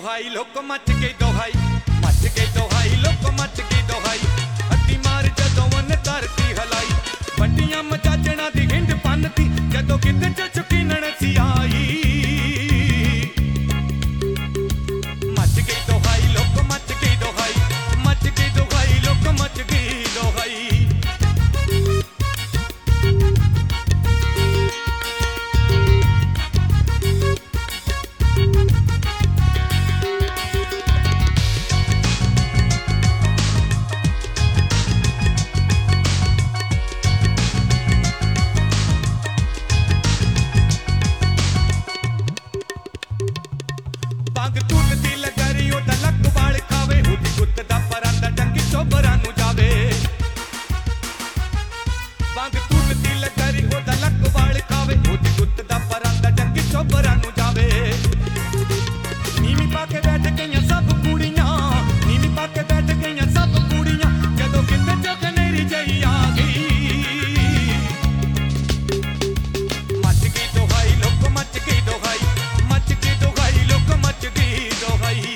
दोहाई लोक मच गई दोहाई, मच गई दोहाई लोक मच गई दोहाई। अड्डी मार जदों उन्हें धरती हलाई, बड्डियां मजाजणा दी हिंड पन्नती जदों किते च चुकीनण सी आई। मच गई दोहाई लोक मच गई दोहाई, मच गई दोहाई लोक मच गई दोहाई। बांग टूटदी लगरी ओदा लक वाल खावे, ओदी गुत्त दा परांदा जंगी चोबरां नू जावे। बांग टूटदी लगरी ओदा लक वाल खावे, ओदी गुत्त दा परांदा जंगी चोबरां नू जावे। नीवी पाके बैठ गईयां सब कुड़ियां, नीवी पाके बैठ गईयां सब कुड़ियां जदों किते च कनेरी जई आ गई। मच गई दोहाई लोक मच गई दोहाई, मच गई दोहाई लोक मच गई दोहाई।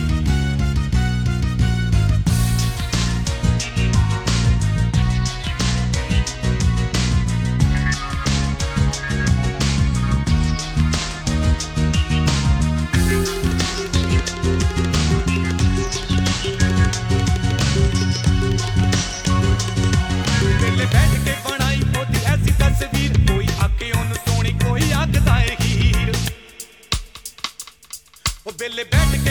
वेले बैठ के बनाई ओदी ऐसी तस्वीर, कोई आके ओनू सोनी कोई आखदा है हीर। ओ वेले बैठ